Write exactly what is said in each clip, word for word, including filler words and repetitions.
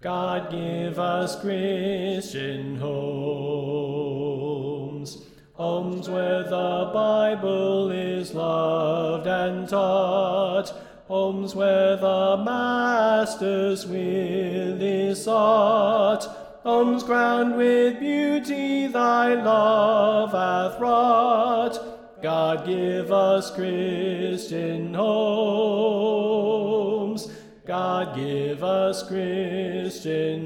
God give us Christian homes, homes where the Bible is loved and taught, homes where the Master's will is sought, homes crowned with beauty thy love hath wrought. God give us Christian homes, God give us Christian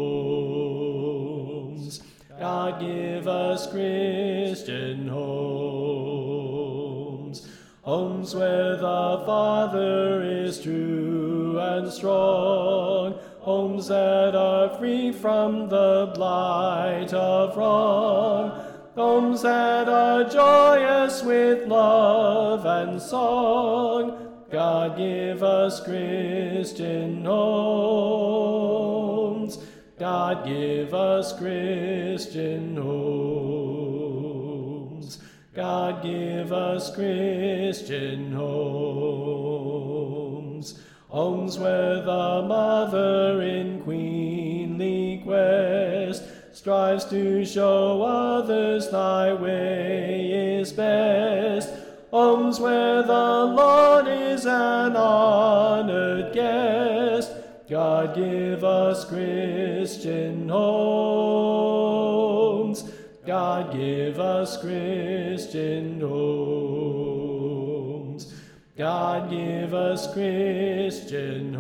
homes, God give us Christian homes, homes where the Father is true and strong, homes that are free from the blight of wrong, homes that are joyous with love and song. God give us Christian homes, God give us Christian homes, God give us Christian homes, homes where the mother in queenly quest strives to show others thy way is best, homes where the Lord is an honored guest. God give us Christian homes, God give us Christian homes, God give us Christian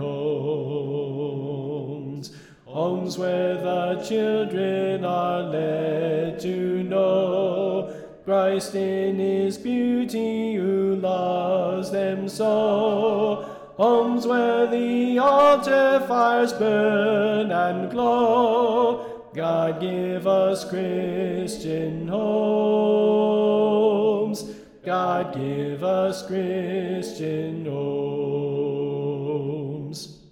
homes, homes where the children are led to know Christ in his beauty who loves them so, homes where the altar fires burn and glow. God give us Christian homes, God give us Christian homes.